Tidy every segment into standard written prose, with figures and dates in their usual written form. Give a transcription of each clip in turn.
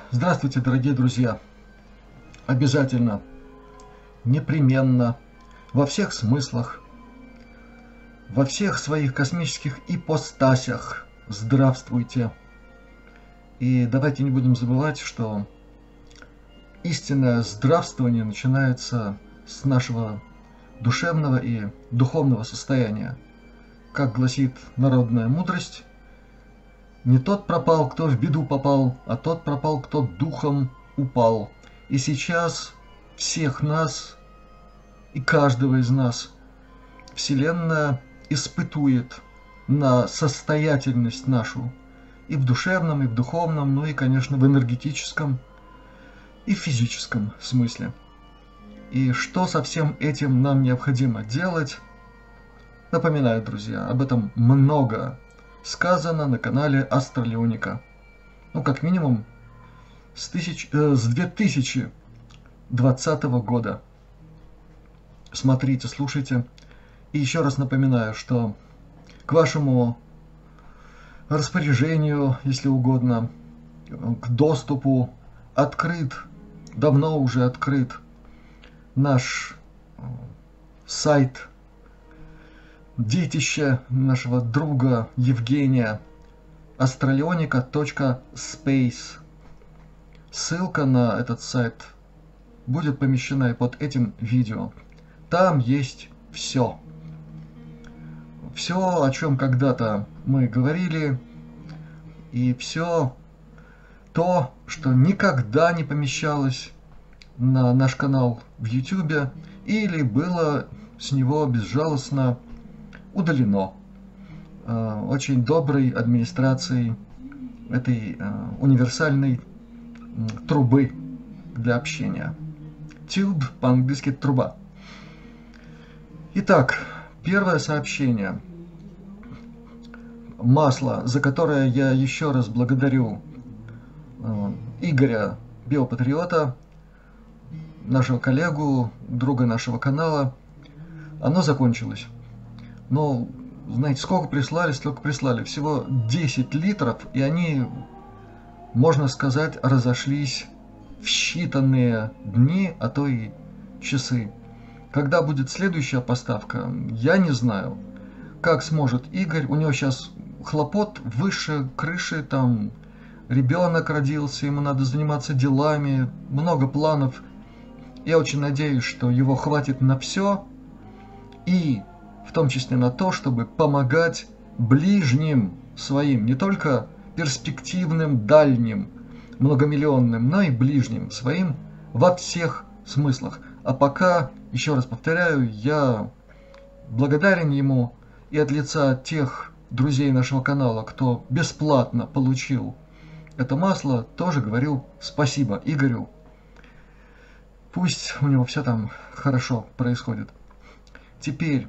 Здравствуйте, дорогие друзья! Обязательно, непременно, во всех смыслах, во всех своих космических ипостасях здравствуйте! И давайте не будем забывать, что истинное здравствование начинается с нашего душевного и духовного состояния. Как гласит народная мудрость, не тот пропал, кто в беду попал, а тот пропал, кто духом упал. И сейчас всех нас и каждого из нас Вселенная испытует на состоятельность нашу и в душевном, и в духовном, ну и, конечно, в энергетическом и в физическом смысле. И что со всем этим нам необходимо делать? Напоминаю, друзья, об этом много сказано на канале Астралионика. Ну, как минимум, с 2020 года. Смотрите, слушайте. И еще раз напоминаю, что к вашему распоряжению, если угодно, к доступу открыт, давно уже открыт наш сайт, детище нашего друга Евгения, astralionica.space. Ссылка на этот сайт будет помещена и под этим видео. Там есть все. Все, о чем когда-то мы говорили, и все то, что никогда не помещалось на наш канал в YouTube или было с него безжалостно удалено очень доброй администрацией этой универсальной трубы для общения. Tube, по-английски труба. Итак, первое сообщение. Масло, за которое я еще раз благодарю Игоря Биопатриота, нашего коллегу, друга нашего канала, оно закончилось. Но, знаете, сколько прислали, столько прислали. Всего 10 литров, и они, можно сказать, разошлись в считанные дни, а то и часы. Когда будет следующая поставка, я не знаю. Как сможет Игорь, у него сейчас хлопот выше крыши, там ребенок родился, ему надо заниматься делами, много планов. Я очень надеюсь, что его хватит на все, и в том числе на то, чтобы помогать ближним своим, не только перспективным, дальним, многомиллионным, но и ближним своим во всех смыслах. А пока, еще раз повторяю, я благодарен ему и от лица тех друзей нашего канала, кто бесплатно получил это масло, тоже говорю спасибо Игорю. Пусть у него все там хорошо происходит. Теперь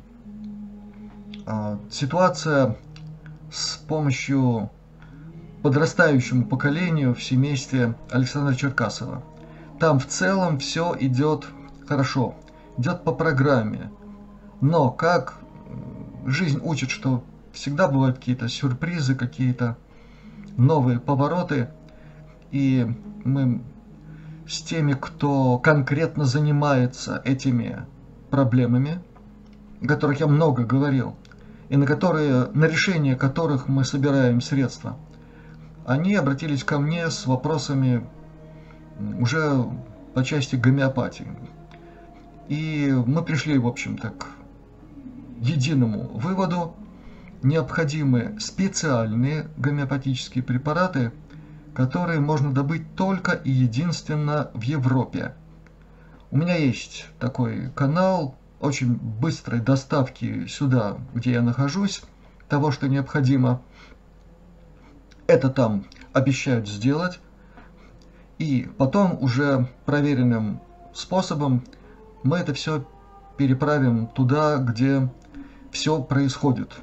ситуация с помощью подрастающему поколению в семействе Александра Черкасова. Там в целом все идет хорошо, идет по программе. Но как жизнь учит, что всегда бывают какие-то сюрпризы, какие-то новые повороты. И мы с теми, кто конкретно занимается этими проблемами, о которых я много говорил, и на решение которых мы собираем средства, они обратились ко мне с вопросами уже по части гомеопатии. И мы пришли, в общем-то, к единому выводу. Необходимы специальные гомеопатические препараты, которые можно добыть только и единственно в Европе. У меня есть такой канал очень быстрой доставки сюда, где я нахожусь, того, что необходимо. Это там обещают сделать. И потом уже проверенным способом мы это все переправим туда, где все происходит.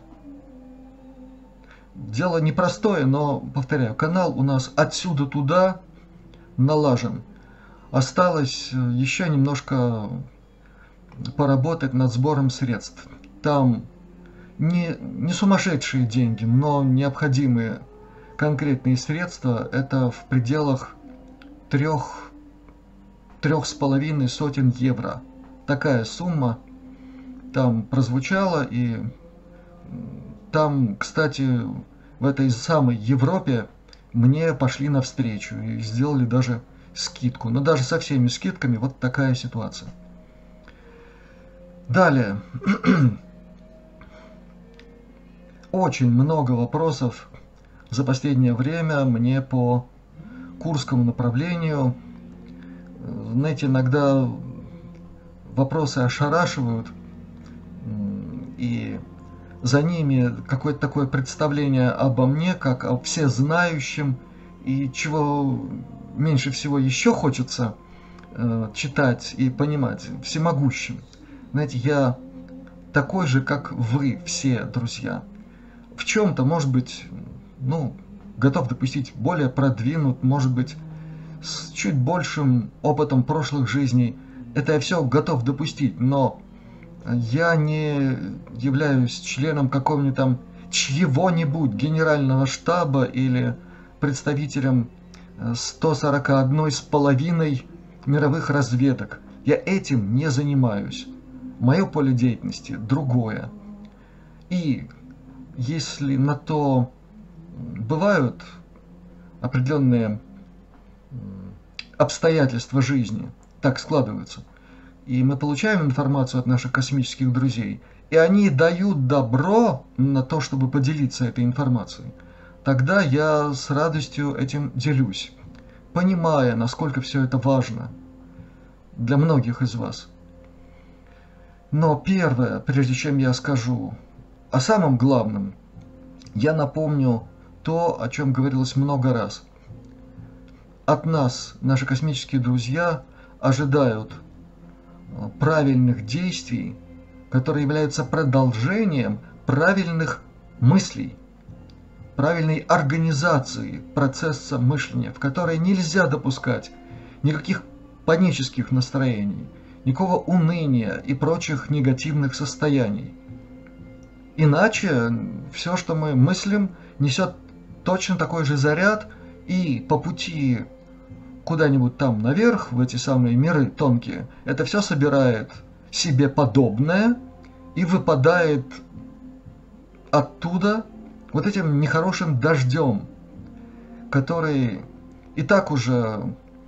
Дело непростое, но, повторяю, канал у нас отсюда туда налажен. Осталось еще немножко поработать над сбором средств. Там не сумасшедшие деньги, но необходимые конкретные средства. Это в пределах 3,5 сотен евро. Такая сумма там прозвучала, и там, кстати, в этой самой Европе мне пошли навстречу и сделали даже скидку. Но даже со всеми скидками вот такая ситуация. Далее. Очень много вопросов за последнее время мне по Курскому направлению. Знаете, иногда вопросы ошарашивают, и за ними какое-то такое представление обо мне, как о всезнающем, и чего меньше всего еще хочется читать и понимать, всемогущим. Знаете, я такой же, как вы все, друзья. В чем-то, может быть, готов допустить более продвинут, может быть, с чуть большим опытом прошлых жизней. Это я все готов допустить, но я не являюсь членом какого-нибудь там чьего-нибудь генерального штаба или представителем 141,5 мировых разведок. Я этим не занимаюсь. Мое поле деятельности другое. И если на то бывают определенные обстоятельства жизни, так складываются, и мы получаем информацию от наших космических друзей, и они дают добро на то, чтобы поделиться этой информацией, тогда я с радостью этим делюсь, понимая, насколько все это важно для многих из вас. Но первое, прежде чем я скажу о самом главном, я напомню то, о чем говорилось много раз. От нас наши космические друзья ожидают правильных действий, которые являются продолжением правильных мыслей, правильной организации процесса мышления, в которой нельзя допускать никаких панических настроений, никакого уныния и прочих негативных состояний. Иначе все, что мы мыслим, несет точно такой же заряд, и по пути куда-нибудь там наверх, в эти самые миры тонкие, это все собирает себе подобное и выпадает оттуда вот этим нехорошим дождем, который и так уже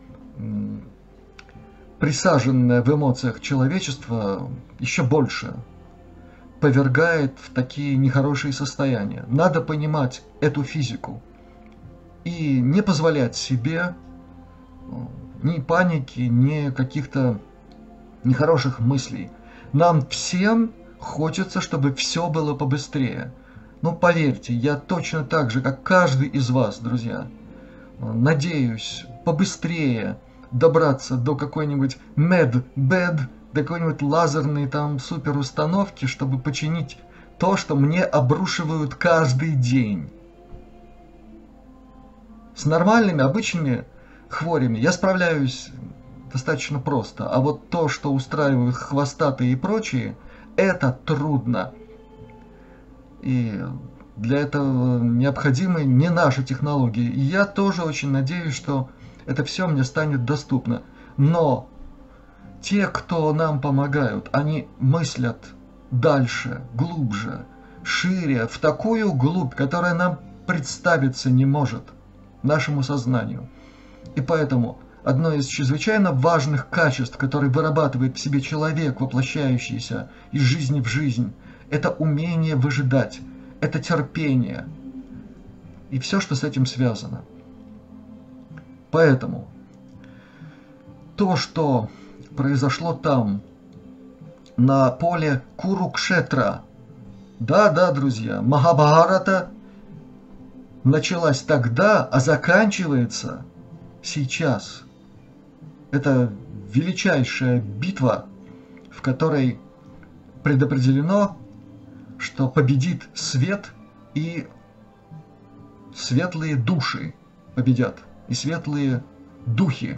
присаженное в эмоциях человечество еще больше повергает в такие нехорошие состояния. Надо понимать эту физику и не позволять себе ни паники, ни каких-то нехороших мыслей. Нам всем хочется, чтобы все было побыстрее. Но поверьте, я точно так же, как каждый из вас, друзья, надеюсь побыстрее добраться до какой-нибудь медбед, до какой-нибудь лазерной там суперустановки, чтобы починить то, что мне обрушивают каждый день. С нормальными, обычными хворями я справляюсь достаточно просто, а вот то, что устраивают хвостатые и прочие, это трудно. И для этого необходимы не наши технологии. И я тоже очень надеюсь, что это все мне станет доступно. Но те, кто нам помогают, они мыслят дальше, глубже, шире, в такую глубь, которая нам представиться не может, нашему сознанию. И поэтому одно из чрезвычайно важных качеств, которые вырабатывает в себе человек, воплощающийся из жизни в жизнь, это умение выжидать, это терпение и все, что с этим связано. Поэтому то, что произошло там, на поле Курукшетра, да, друзья, Махабхарата началась тогда, а заканчивается сейчас. Это величайшая битва, в которой предопределено, что победит свет, и светлые души победят, и светлые духи.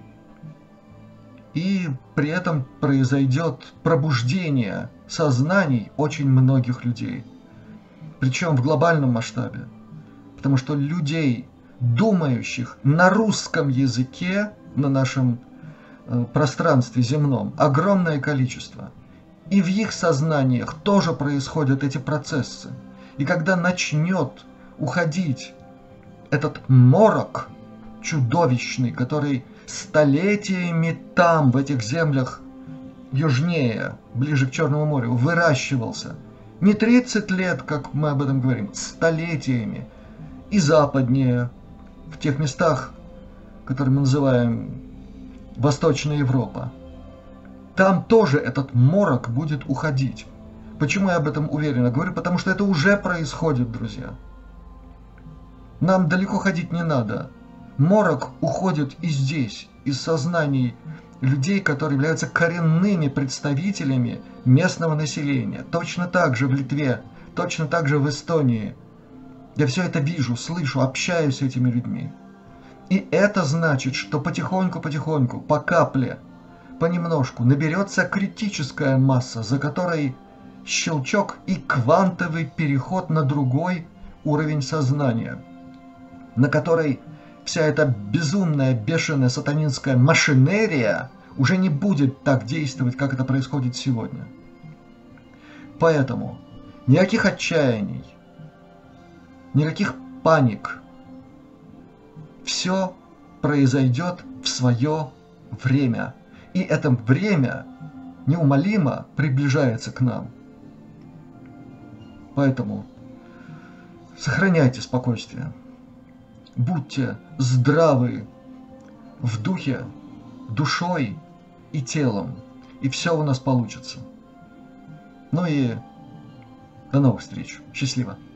И при этом произойдет пробуждение сознаний очень многих людей. Причем в глобальном масштабе. Потому что людей думающих на русском языке на нашем пространстве земном огромное количество. И в их сознаниях тоже происходят эти процессы. И когда начнет уходить этот морок чудовищный, который столетиями там, в этих землях южнее, ближе к Черному морю, выращивался, не 30 лет, как мы об этом говорим, столетиями, и западнее, в тех местах, которые мы называем Восточная Европа, там тоже этот морок будет уходить. Почему я об этом уверенно говорю? Потому что это уже происходит, друзья. Нам далеко ходить не надо. Морок уходит и здесь, из сознаний людей, которые являются коренными представителями местного населения. Точно так же в Литве, точно так же в Эстонии. Я все это вижу, слышу, общаюсь с этими людьми. И это значит, что потихоньку, по капле, понемножку наберется критическая масса, за которой щелчок и квантовый переход на другой уровень сознания, на которой вся эта безумная, бешеная сатанинская машинерия уже не будет так действовать, как это происходит сегодня. Поэтому никаких отчаяний, никаких паник. Все произойдет в свое время. И это время неумолимо приближается к нам. Поэтому сохраняйте спокойствие. Будьте здравы в духе, душой и телом. И все у нас получится. Ну и до новых встреч. Счастливо.